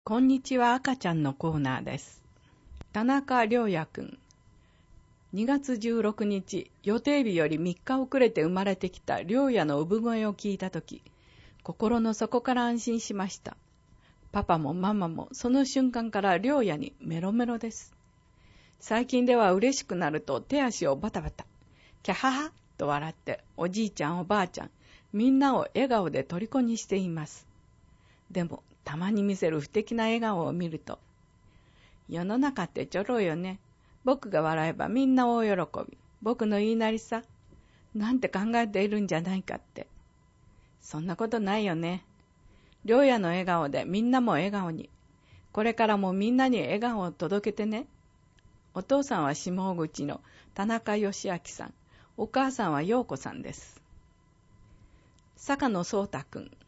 こんにちは、赤ちゃんのコーナーです。田中良也くん。2月16日、予定日より3日遅れて生まれてきた良也の産声を聞いたとき、心の底から安心しました。パパもママもその瞬間から良也にメロメロです。最近では嬉しくなると手足をバタバタ、キャハハと笑っておじいちゃんおばあちゃん、みんなを笑顔で虜にしています。でも、たまに見せる不敵な笑顔を見ると、世の中ってちょろいよね。僕が笑えばみんな大喜び。僕の言いなりさ。なんて考えているんじゃないかって。そんなことないよね。良也の笑顔でみんなも笑顔に。これからもみんなに笑顔を届けてね。お父さんは下口の田中義明さん。お母さんは陽子さんです。坂野壮太くん。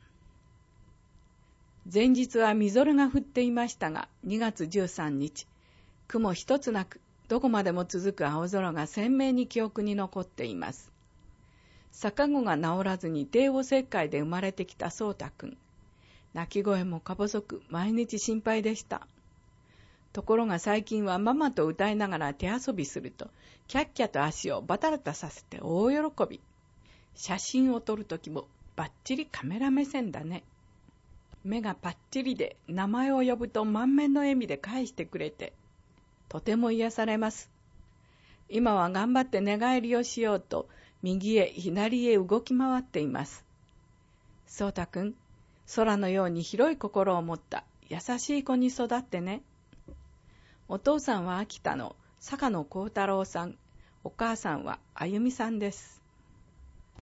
前日はみぞれが降っていましたが、2月13日、雲一つなく、どこまでも続く青空が鮮明に記憶に残っています。逆子が治らずに帝王切開で生まれてきた壮太くん。泣き声もか細く、毎日心配でした。ところが最近はママと歌いながら手遊びすると、キャッキャと足をバタバタさせて大喜び。写真を撮るときもバッチリカメラ目線だね。目がパッチリで名前を呼ぶと満面の笑みで返してくれて、とても癒されます。今は頑張って寝返りをしようと、右へ左へ動き回っています。壮太くん、空のように広い心を持った優しい子に育ってね。お父さんは秋田の坂野幸太郎さん、お母さんはあゆみさんです。